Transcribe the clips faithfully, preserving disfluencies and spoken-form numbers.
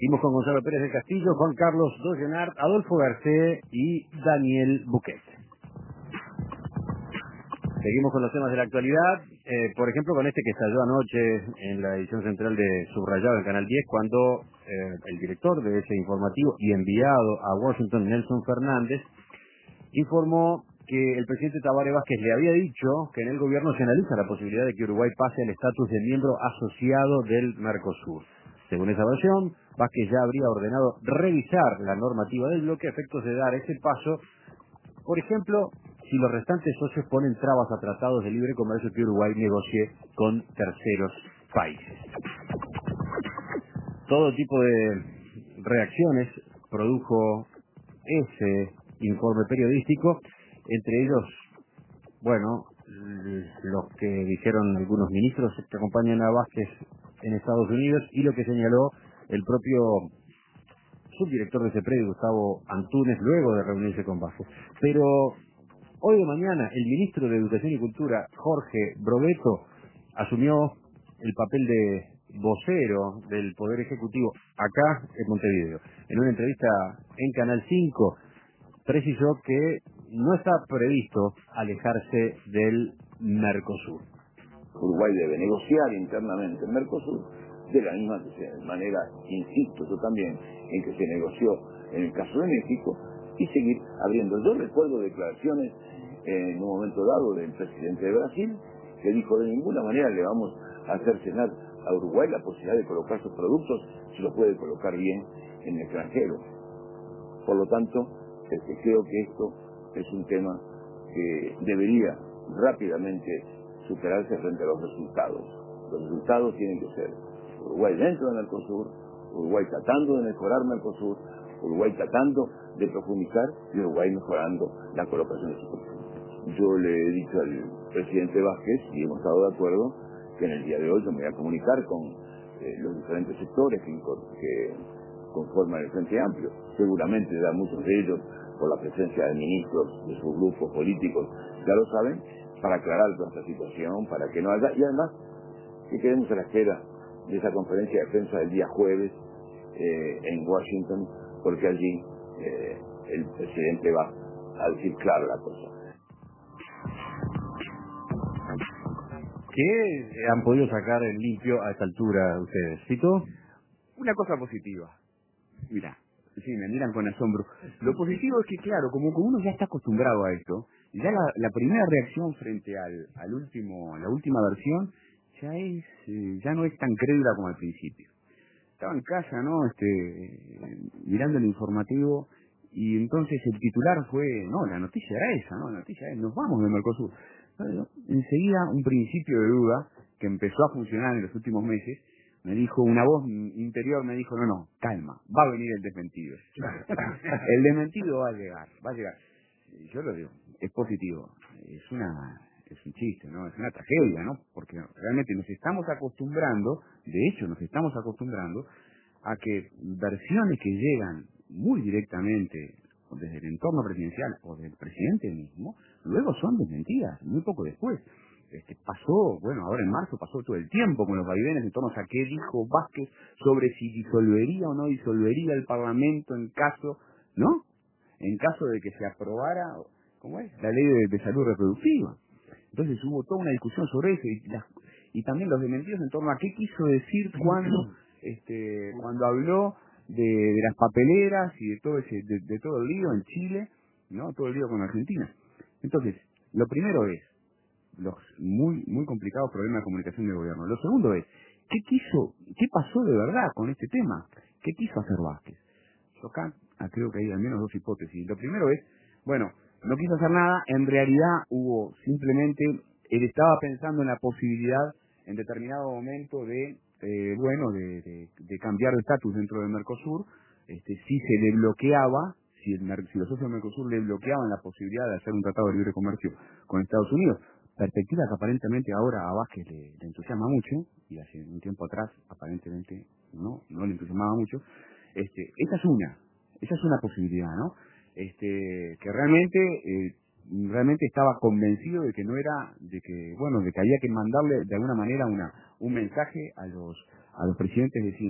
Seguimos con Gonzalo Pérez del Castillo, Juan Carlos Dollenart, Adolfo Garcé y Daniel Buquet. Seguimos con los temas de la actualidad, eh, por ejemplo con este que estalló anoche en la edición central de Subrayado en Canal diez, cuando eh, el director de ese informativo y enviado a Washington, Nelson Fernández, informó que el presidente Tabaré Vázquez le había dicho que en el gobierno se analiza la posibilidad de que Uruguay pase al estatus de miembro asociado del Mercosur. Según esa versión, Vázquez ya habría ordenado revisar la normativa del bloque a efectos de dar ese paso, por ejemplo, si los restantes socios ponen trabas a tratados de libre comercio que Uruguay negocie con terceros países. Todo tipo de reacciones produjo ese informe periodístico, entre ellos, bueno, los que dijeron algunos ministros que acompañan a Vázquez en Estados Unidos y lo que señaló el propio subdirector de CEPRED, Gustavo Antúnez, luego de reunirse con Vázquez. Pero hoy de mañana el ministro de Educación y Cultura, Jorge Brovetto, asumió el papel de vocero del Poder Ejecutivo acá en Montevideo. En una entrevista en Canal cinco precisó que no está previsto alejarse del Mercosur. Uruguay debe negociar internamente el Mercosur de la misma manera, insisto yo también, en que se negoció en el caso de México, y seguir abriendo. Yo recuerdo declaraciones eh, en un momento dado del presidente de Brasil, que dijo: de ninguna manera le vamos a hacer cenar a Uruguay la posibilidad de colocar sus productos si los puede colocar bien en el extranjero. Por lo tanto, este, creo que esto es un tema que debería rápidamente superarse frente a los resultados. Los resultados tienen que ser Uruguay dentro del Mercosur, Uruguay tratando de mejorar Mercosur, Uruguay tratando de profundizar y Uruguay mejorando la colocación de sus productos. Yo le he dicho al presidente Vázquez, y hemos estado de acuerdo, que en el día de hoy yo me voy a comunicar con eh, los diferentes sectores que, que conforman el Frente Amplio. Seguramente ya muchos de ellos, por la presencia de ministros de sus grupos políticos, ya lo saben, para aclarar toda esta situación, para que no haya, y además que quedemos a la espera de esa conferencia de prensa del día jueves eh, en Washington, porque allí eh, el presidente va a decir claro la cosa. ¿Qué han podido sacar en limpio a esta altura ustedes? ¿Cito? Una cosa positiva. Mira, sí, me miran con asombro. Lo positivo es que, claro, como, como uno ya está acostumbrado a esto, ya la, la primera reacción frente al, al último, la última versión, ya es, eh, ya no es tan crédula como al principio. Estaba en casa, ¿no? Este, eh, mirando el informativo, y entonces el titular fue, no, la noticia era esa, ¿no? La noticia es, nos vamos de Mercosur. Bueno, enseguida un principio de duda que empezó a funcionar en los últimos meses, me dijo, una voz interior me dijo, no, no, calma, va a venir el desmentido. El desmentido va a llegar, va a llegar. Yo lo digo, es positivo, es una, es un chiste, ¿no? Es una tragedia, ¿no? Porque realmente nos estamos acostumbrando, de hecho nos estamos acostumbrando a que versiones que llegan muy directamente desde el entorno presidencial o del presidente mismo, luego son desmentidas, muy poco después. Este, pasó, bueno, ahora en marzo pasó todo el tiempo con los vaivenes en torno a qué dijo Vázquez sobre si disolvería o no disolvería el Parlamento en caso, ¿no? En caso de que se aprobara, ¿cómo es? La ley de, de salud reproductiva. Entonces hubo toda una discusión sobre eso y, las, y también los desmentidos en torno a qué quiso decir cuando, este, cuando habló de, de las papeleras y de todo ese, de, de todo el lío en Chile, ¿no? Todo el lío con Argentina. Entonces, lo primero es los muy muy complicados problemas de comunicación del gobierno. Lo segundo es, ¿qué quiso, qué pasó de verdad con este tema? ¿Qué quiso hacer Vázquez? Yo acá ah, creo que hay al menos dos hipótesis. Lo primero es, bueno, no quiso hacer nada, en realidad hubo simplemente, él estaba pensando en la posibilidad en determinado momento de, eh, bueno, de, de, de cambiar de estatus dentro del Mercosur, este, si se le bloqueaba, si, el, si los socios del Mercosur le bloqueaban la posibilidad de hacer un tratado de libre comercio con Estados Unidos. Perspectiva que aparentemente ahora a Vázquez le, le entusiasma mucho, y hace un tiempo atrás aparentemente no, no le entusiasmaba mucho. Este, esa es una, esa es una posibilidad, ¿no? Este, que realmente, eh, realmente estaba convencido de que no era, de que, bueno, de que había que mandarle de alguna manera una, un mensaje a los, a los presidentes vecinos.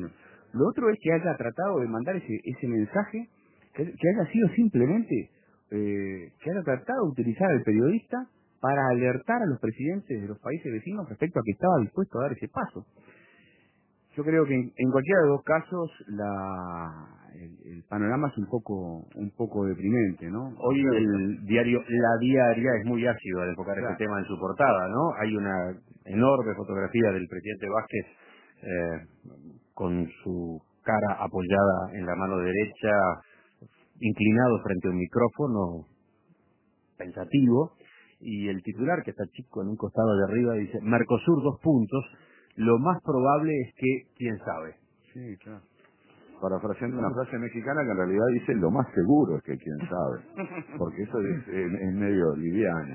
Lo otro es que haya tratado de mandar ese, ese mensaje, que, que haya sido simplemente, eh, que haya tratado de utilizar al periodista para alertar a los presidentes de los países vecinos respecto a que estaba dispuesto a dar ese paso. Yo creo que en, en cualquiera de los dos casos la, el, el panorama es un poco un poco deprimente, ¿no? Hoy el diario La Diaria es muy ácido al enfocar Claro. este tema en su portada, ¿no? Hay una enorme fotografía del presidente Vázquez eh, con su cara apoyada en la mano derecha, inclinado frente a un micrófono, pensativo, y el titular, que está chico en un costado de arriba, dice: Mercosur, dos puntos, lo más probable es que, quién sabe. Sí, claro. Parafraseando una frase mexicana que en realidad dice: lo más seguro es que quién sabe, porque eso es, es, es medio liviano.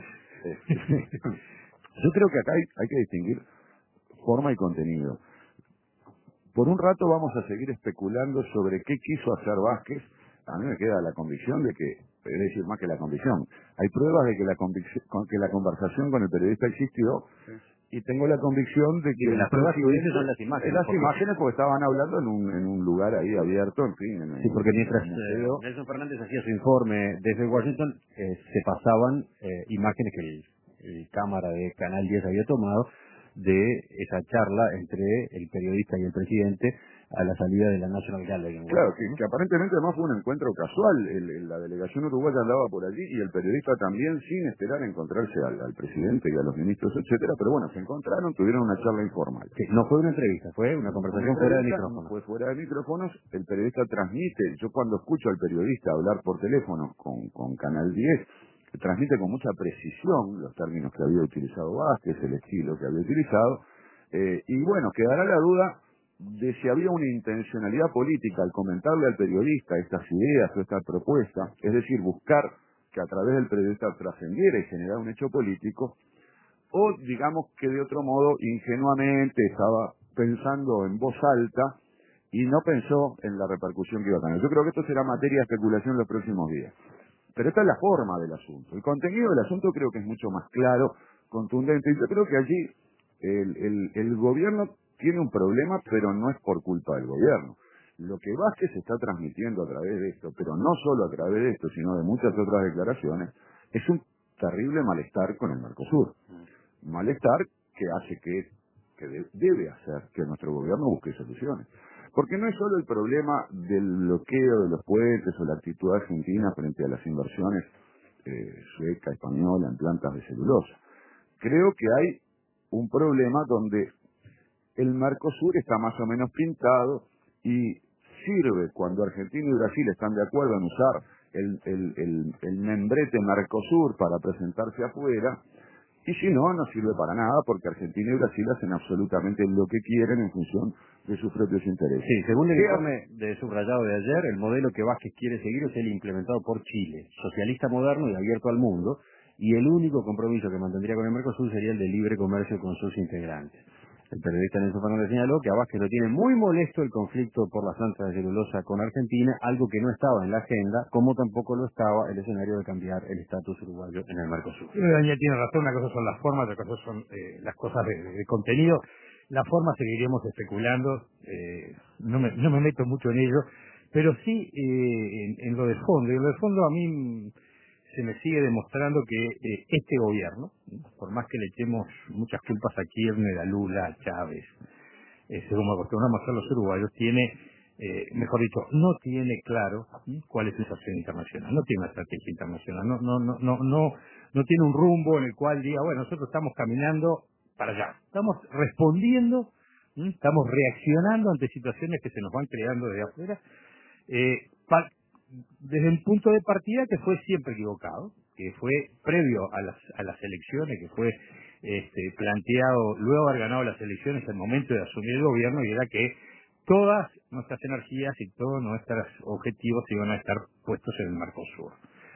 Yo creo que acá hay, hay que distinguir forma y contenido. Por un rato vamos a seguir especulando sobre qué quiso hacer Vázquez. A mí me queda la convicción de que, es decir, más que la convicción, hay pruebas de que la, convicción, que la conversación con el periodista existió, Sí. y tengo la convicción de que... Y las pruebas que dices son las imágenes. Las porque, imágenes porque estaban hablando en un, en un lugar ahí abierto, en fin. En, sí, porque en mientras un eh, museo. Nelson Fernández hacía su informe desde Washington, eh, se pasaban eh, imágenes que el, el cámara de Canal diez había tomado de esa charla entre el periodista y el presidente a la salida de la National Gallery en Claro, Washington, que, ¿no? que aparentemente además fue un encuentro casual. El, el- la delegación uruguaya andaba por allí y el periodista también, sin esperar encontrarse al, al presidente y a los ministros, etcétera. Pero bueno, se encontraron, tuvieron una charla informal. Que no fue una entrevista, fue una conversación Una fuera de entrevista, micrófono. Fue fuera de micrófonos, el periodista transmite. Yo cuando escucho al periodista hablar por teléfono con, con Canal diez, transmite con mucha precisión los términos que había utilizado Vázquez, el estilo que había utilizado, eh, y bueno, quedará la duda de si había una intencionalidad política al comentarle al periodista estas ideas o esta propuesta, es decir, buscar que a través del periodista trascendiera y generara un hecho político, o digamos que de otro modo ingenuamente estaba pensando en voz alta y no pensó en la repercusión que iba a tener. Yo creo que esto será materia de especulación en los próximos días. Pero esta es la forma del asunto. El contenido del asunto creo que es mucho más claro, contundente, y yo creo que allí el, el, el gobierno tiene un problema, pero no es por culpa del gobierno. Lo que Vázquez está transmitiendo a través de esto, pero no solo a través de esto, sino de muchas otras declaraciones, es un terrible malestar con el Mercosur. Malestar que hace que, que de- debe hacer que nuestro gobierno busque soluciones. Porque no es solo el problema del bloqueo de los puentes o la actitud argentina frente a las inversiones eh, sueca, española en plantas de celulosa. Creo que hay un problema donde el Mercosur está más o menos pintado y sirve cuando Argentina y Brasil están de acuerdo en usar el, el, el, el membrete Mercosur para presentarse afuera, y si no, no sirve para nada porque Argentina y Brasil hacen absolutamente lo que quieren en función de sus propios intereses. Sí, según el ¿Qué informe de subrayado de ayer, el modelo que Vázquez quiere seguir es el implementado por Chile, socialista moderno y abierto al mundo, y el único compromiso que mantendría con el Mercosur sería el de libre comercio con sus integrantes. El periodista Nelson Fernández señaló que a Vázquez lo tiene muy molesto el conflicto por las plantas de celulosa con Argentina, algo que no estaba en la agenda, como tampoco lo estaba el escenario de cambiar el estatus uruguayo en el Mercosur. Sí, Daniel tiene razón, una cosa son las formas, otra cosa son eh, las cosas de, de contenido. La forma seguiremos especulando, eh, no, me, no me meto mucho en ello, pero sí eh, en, en lo de fondo. Y en lo de fondo a mí mm, se me sigue demostrando que eh, este gobierno, por más que le echemos muchas culpas a Kirchner, a Lula, a Chávez, eh, según acostumbramos a hacer los uruguayos, tiene, eh, mejor dicho, no tiene claro ¿sí? cuál es su acción internacional, no tiene una estrategia internacional, no, no, no, no, no, no tiene un rumbo en el cual diga, bueno, nosotros estamos caminando para allá, estamos respondiendo, ¿sí? estamos reaccionando ante situaciones que se nos van creando desde afuera, eh, pa- desde un punto de partida que fue siempre equivocado, que fue previo a las, a las elecciones, que fue este, planteado luego de haber ganado las elecciones al momento de asumir el gobierno, y era que todas nuestras energías y todos nuestros objetivos iban a estar puestos en el Mercosur.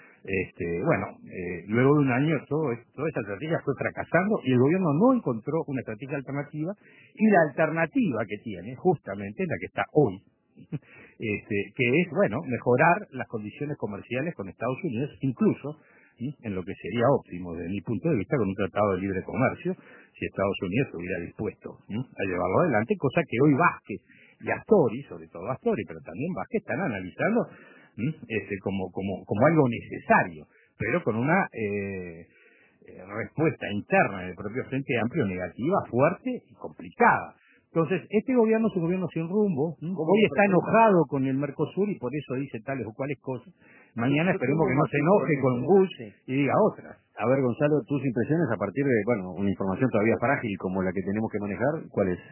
Este, bueno, eh, luego de un año todo, es- toda esa estrategia fue fracasando y el gobierno no encontró una estrategia alternativa, y la alternativa que tiene justamente es la que está hoy, este, que es, bueno, mejorar las condiciones comerciales con Estados Unidos, incluso ¿sí? en lo que sería óptimo desde mi punto de vista con un tratado de libre comercio, si Estados Unidos estuviera dispuesto ¿sí? a llevarlo adelante, cosa que hoy Vázquez y Astori, sobre todo Astori, pero también Vázquez, están analizando ¿m? este como, como, como algo necesario, pero con una eh, eh, respuesta interna del propio Frente Amplio negativa, fuerte y complicada. Entonces, este gobierno es un gobierno sin rumbo, ¿m? Hoy está enojado con el Mercosur y por eso dice tales o cuales cosas. Mañana esperemos que no se enoje con Bush y diga otras. A ver, Gonzalo, tus impresiones a partir de, bueno, una información todavía frágil como la que tenemos que manejar, ¿cuál es?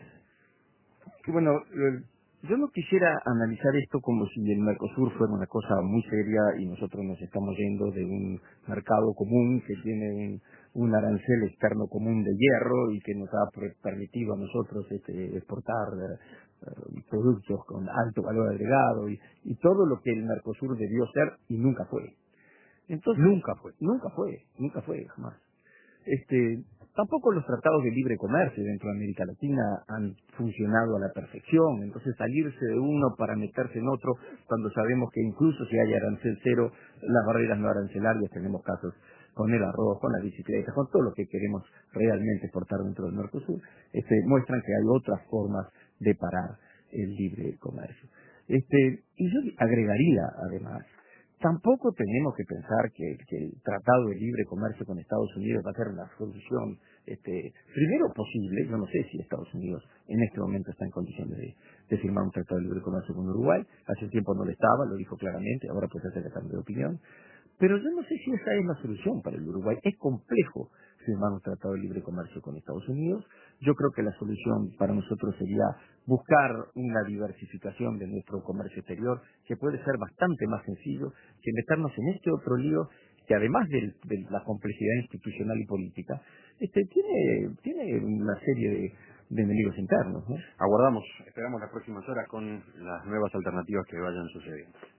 Que bueno, eh, yo no quisiera analizar esto como si el Mercosur fuera una cosa muy seria y nosotros nos estamos yendo de un mercado común que tiene un, un arancel externo común de hierro y que nos ha per- permitido a nosotros este, exportar eh, productos con alto valor agregado y, y todo lo que el Mercosur debió ser y nunca fue. Entonces, Nunca fue. Nunca fue, nunca fue, jamás. Este, tampoco los tratados de libre comercio dentro de América Latina han funcionado a la perfección, entonces salirse de uno para meterse en otro, cuando sabemos que incluso si hay arancel cero, las barreras no arancelarias, tenemos casos con el arroz, con las bicicletas, con todo lo que queremos realmente exportar dentro del Mercosur, este, muestran que hay otras formas de parar el libre comercio. Este, y yo agregaría, además, tampoco tenemos que pensar que, que el Tratado de Libre Comercio con Estados Unidos va a ser la solución, este, primero posible. Yo no sé si Estados Unidos en este momento está en condiciones de, de firmar un Tratado de Libre Comercio con Uruguay. Hace un tiempo no lo estaba, lo dijo claramente, ahora puede ser que cambie de opinión. Pero yo no sé si esa es la solución para el Uruguay. Es complejo firmar un tratado de libre comercio con Estados Unidos. Yo creo que la solución para nosotros sería buscar una diversificación de nuestro comercio exterior, que puede ser bastante más sencillo que meternos en este otro lío, que además de, de la complejidad institucional y política, este tiene, tiene una serie de, de enemigos internos, ¿no? Aguardamos, esperamos las próximas horas con las nuevas alternativas que vayan sucediendo.